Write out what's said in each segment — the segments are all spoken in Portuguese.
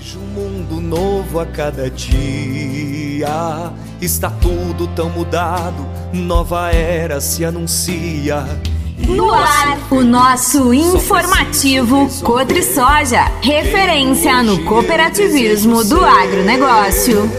Vejo um mundo novo a cada dia. Está tudo tão mudado, nova era se anuncia. No ar, o nosso informativo Cotrisoja, referência no cooperativismo do agronegócio.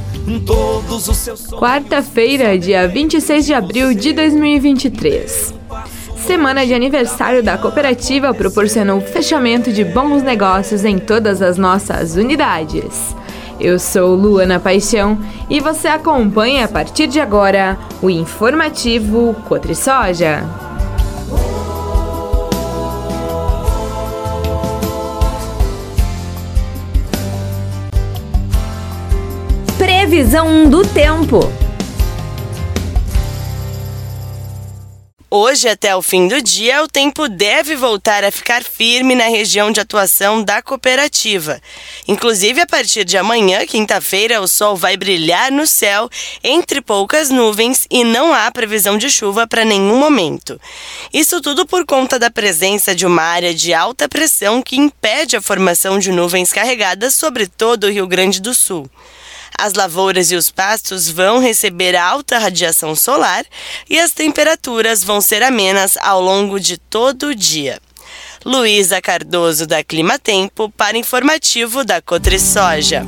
Quarta-feira, dia 26 de abril de 2023. Semana de aniversário da cooperativa proporcionou o fechamento de bons negócios em todas as nossas unidades. Eu sou Luana Paixão e você acompanha a partir de agora o informativo Cotrisoja. Previsão do tempo. Hoje, até o fim do dia, o tempo deve voltar a ficar firme na região de atuação da cooperativa. Inclusive, a partir de amanhã, quinta-feira, o sol vai brilhar no céu entre poucas nuvens e não há previsão de chuva para nenhum momento. Isso tudo por conta da presença de uma área de alta pressão que impede a formação de nuvens carregadas sobre todo o Rio Grande do Sul. As lavouras e os pastos vão receber alta radiação solar e as temperaturas vão ser amenas ao longo de todo o dia. Luísa Cardoso, da Climatempo, para informativo da Cotrisoja.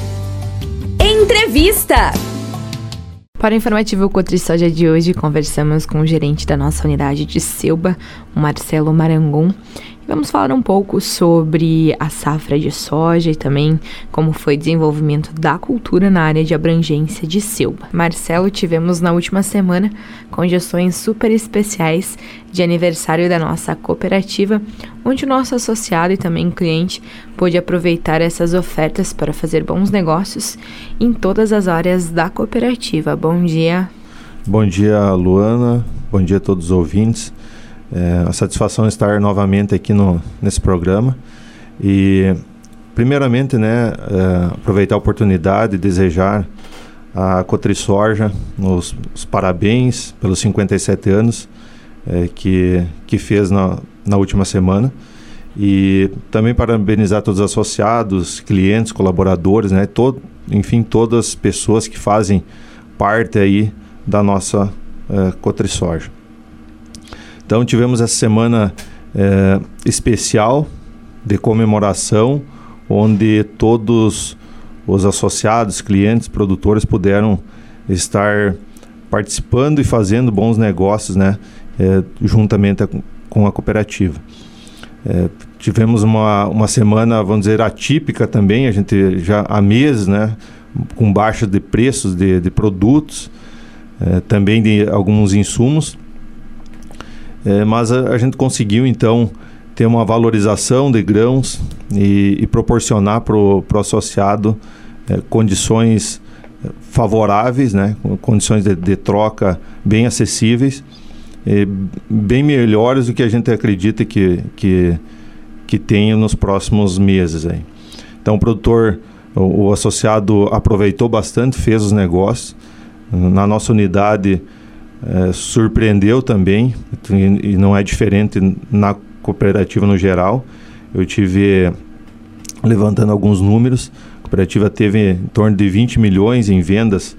Entrevista. Para o informativo Cotrisoja de hoje, conversamos com o gerente da nossa unidade de Selba, o Marcelo Marangon. Vamos falar um pouco sobre a safra de soja e também como foi o desenvolvimento da cultura na área de abrangência de Selba. Marcelo, tivemos na última semana conjunções super especiais de aniversário da nossa cooperativa, onde o nosso associado e também cliente pôde aproveitar essas ofertas para fazer bons negócios em todas as áreas da cooperativa. Bom dia. Bom dia, Luana. Bom dia a todos os ouvintes. A satisfação é estar novamente aqui nesse programa e primeiramente aproveitar a oportunidade e desejar a Cotrisoja os parabéns pelos 57 anos que fez na última semana, e também parabenizar todos os associados, clientes, colaboradores, todas as pessoas que fazem parte aí da nossa Cotrisoja. Então tivemos essa semana especial de comemoração, onde todos os associados, clientes, produtores puderam estar participando e fazendo bons negócios, juntamente com a cooperativa. Tivemos uma semana, vamos dizer, atípica também, a gente já há meses, com baixa de preços de produtos, também de alguns insumos. Mas a gente conseguiu, então, ter uma valorização de grãos e proporcionar para o associado condições favoráveis, condições de troca bem acessíveis, bem melhores do que a gente acredita que tenha nos próximos meses. Aí. Então, o produtor, o associado aproveitou bastante, fez os negócios. Na nossa unidade, surpreendeu também, e não é diferente na cooperativa no geral. Eu tive levantando alguns números, a cooperativa teve em torno de 20 milhões em vendas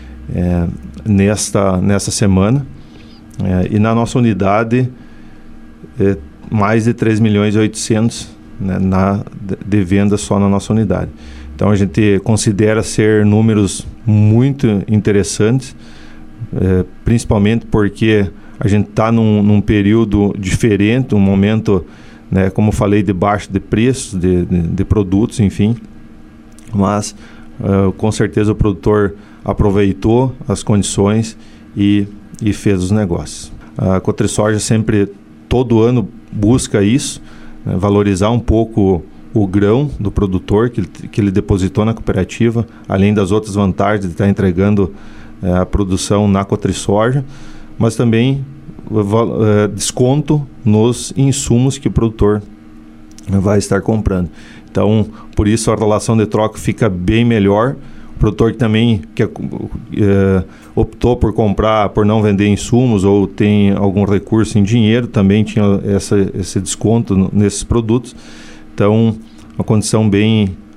nesta semana, e na nossa unidade mais de 3 milhões e 800 de vendas só na nossa unidade. Então a gente considera ser números muito interessantes, principalmente porque a gente está num período diferente, um momento, como falei, de baixa de preços, de produtos, enfim, mas com certeza o produtor aproveitou as condições e fez os negócios. A Cotrisoja sempre, todo ano, busca isso, valorizar um pouco o grão do produtor que ele depositou na cooperativa, além das outras vantagens de estar entregando a produção na Cotrisoja, mas também desconto nos insumos que o produtor vai estar comprando. Então, por isso a relação de troca fica bem melhor. O produtor que também optou por não vender insumos ou tem algum recurso em dinheiro, também tinha esse desconto nesses produtos. Então, uma condição bem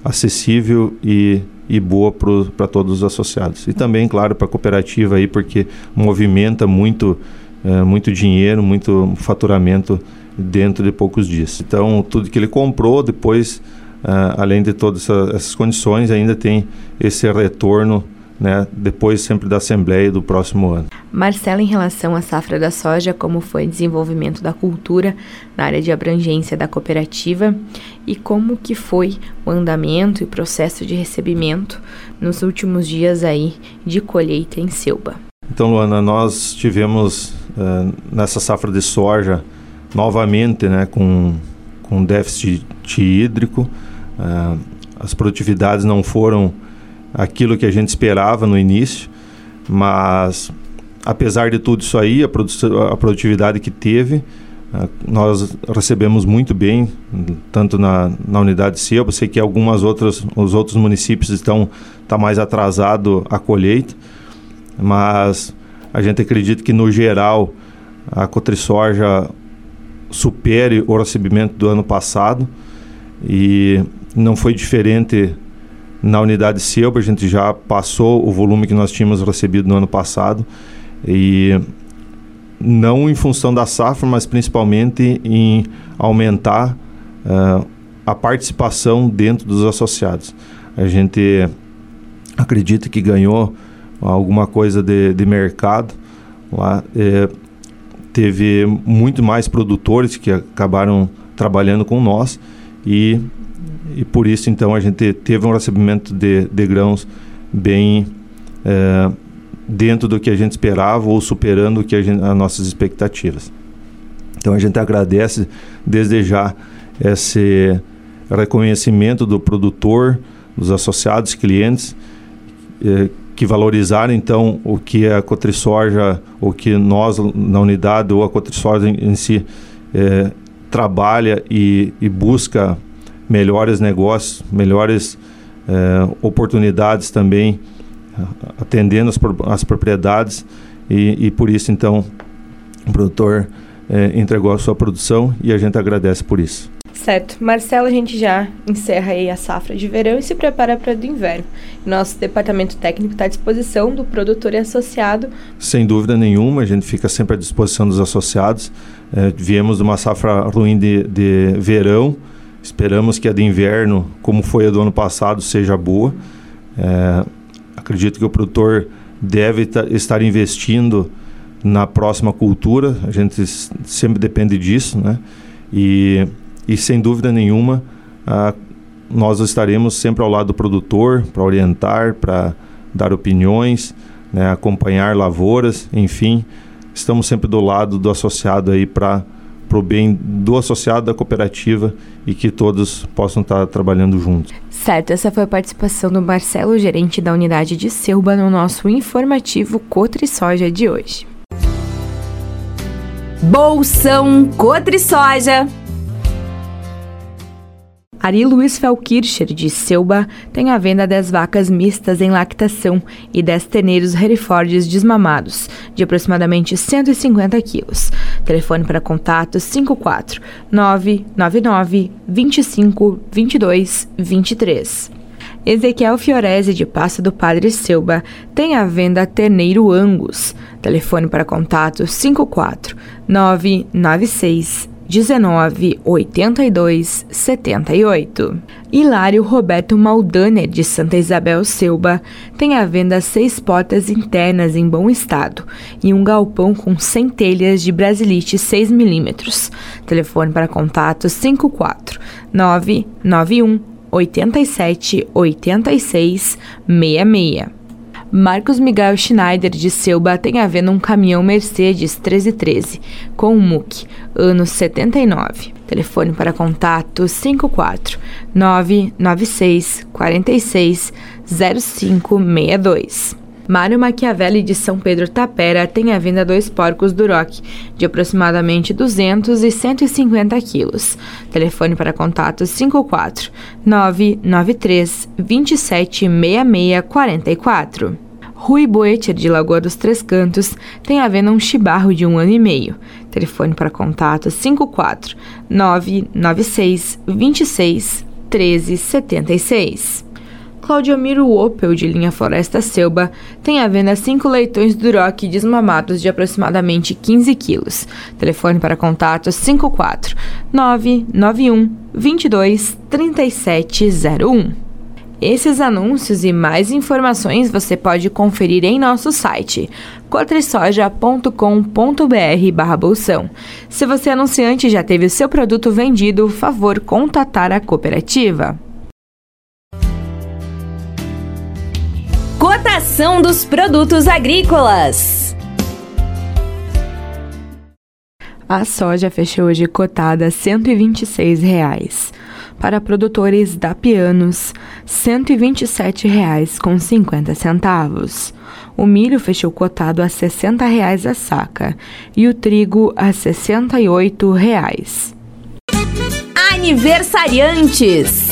acessível e boa para todos os associados. E também, claro, para a cooperativa, aí, porque movimenta muito dinheiro, muito faturamento dentro de poucos dias. Então, tudo que ele comprou, depois, além de todas essas condições, ainda tem esse retorno, né, depois sempre da Assembleia do próximo ano. Marcelo, em relação à safra da soja, como foi o desenvolvimento da cultura na área de abrangência da cooperativa e como que foi o andamento e processo de recebimento nos últimos dias aí de colheita em Selba? Então, Luana, nós tivemos nessa safra de soja novamente, né, com déficit hídrico. As produtividades não foram aquilo que a gente esperava no início, mas apesar de tudo isso aí, a produtividade que teve, nós recebemos muito bem, tanto na unidade de Selba. Sei que os outros municípios estão mais atrasado a colheita, mas a gente acredita que no geral a Cotrisoja supere o recebimento do ano passado, e não foi diferente na unidade Selba. A gente já passou o volume que nós tínhamos recebido no ano passado, e não em função da safra, mas principalmente em aumentar a participação dentro dos associados. A gente acredita que ganhou alguma coisa de mercado lá. Teve muito mais produtores que acabaram trabalhando com nós, e por isso, então, a gente teve um recebimento de grãos bem dentro do que a gente esperava, ou superando as nossas expectativas. Então, a gente agradece desde já esse reconhecimento do produtor, dos associados, clientes, que valorizaram, então, o que a Cotrisoja, o que nós na unidade, ou a Cotrisoja em si, trabalha e busca melhores negócios, melhores oportunidades também, atendendo as propriedades, e por isso, então, o produtor entregou a sua produção, e a gente agradece por isso. Certo. Marcelo, a gente já encerra aí a safra de verão e se prepara para a do inverno. Nosso departamento técnico está à disposição do produtor e associado. Sem dúvida nenhuma, a gente fica sempre à disposição dos associados. Viemos de uma safra ruim de verão, esperamos que a de inverno, como foi a do ano passado, seja boa. Acredito que o produtor deve estar investindo na próxima cultura, a gente sempre depende disso, né? E sem dúvida nenhuma, nós estaremos sempre ao lado do produtor para orientar, para dar opiniões, né, acompanhar lavouras, enfim, estamos sempre do lado do associado aí para o bem do associado, da cooperativa, e que todos possam estar trabalhando juntos. Certo, essa foi a participação do Marcelo, gerente da unidade de Selba, no nosso informativo Cotrisoja de hoje. Bolsão Cotrisoja. Ari Luiz Felkircher, de Selba, tem à venda 10 vacas mistas em lactação e 10 terneiros Herefords desmamados, de aproximadamente 150 quilos. Telefone para contato 54 999 25 22 23. Ezequiel Fiorese, de Passo do Padre Selba, tem à venda terneiro Angus. Telefone para contato 54 996 19 82 78. Hilário Roberto Maldaner, de Santa Isabel Selba, tem à venda 6 portas internas em bom estado e um galpão com 100 telhas de brasilite 6 mm. Telefone para contato 54 991 87 86 66. Marcos Miguel Schneider, de Selba, tem à venda um caminhão Mercedes 1313 com MUC, ano 79. Telefone para contato 54 996 46 0562. Mário Machiavelli, de São Pedro Tapera, tem à venda 2 porcos Duroc, de aproximadamente 200 e 150 quilos. Telefone para contato 54 993 27 66 44. Rui Boecher, de Lagoa dos Três Cantos, tem à venda um chibarro de 1 ano e meio. Telefone para contato 54 996 26 1376. Claudiomiro Opel, de linha Floresta Selba, tem à venda 5 leitões Duroc desmamados de aproximadamente 15 quilos. Telefone para contato 54 991 22 3701. Esses anúncios e mais informações você pode conferir em nosso site cotrisoja.com.br/bolsão. Se você anunciante já teve o seu produto vendido, favor contatar a cooperativa. Cotação dos produtos agrícolas. A soja fechou hoje cotada a R$ 126. Para produtores dapianos, R$ 127,50. O milho fechou cotado a R$ 60 a saca e o trigo a R$ 68. Aniversariantes.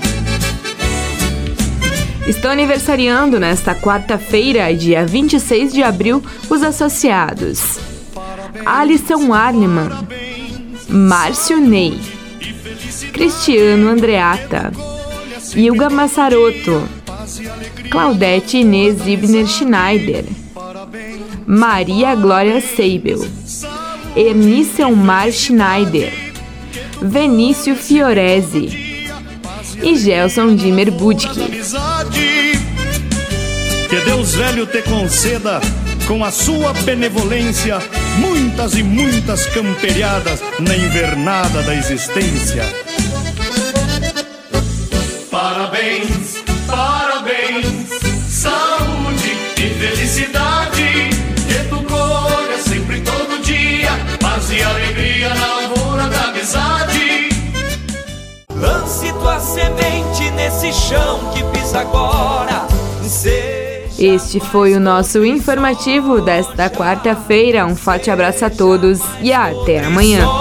Estão aniversariando nesta quarta-feira, dia 26 de abril, os associados: Alisson Arnemann, Márcio Ney, Cristiano Andreata, Ilga Massaroto, Claudete Inês Ibner Schneider, Maria Glória Seibel, Ernício Mar Schneider, Venício Fiorese e Gelson Dimer Budke. Que Deus velho te conceda, com a sua benevolência, muitas e muitas camperiadas na invernada da existência. Parabéns, parabéns, saúde e felicidade, que tu colha sempre todo dia, paz e alegria na lavoura da amizade. Lance tua semente nesse chão que pisa agora. Este foi o nosso informativo desta quarta-feira. Um forte abraço a todos e até amanhã.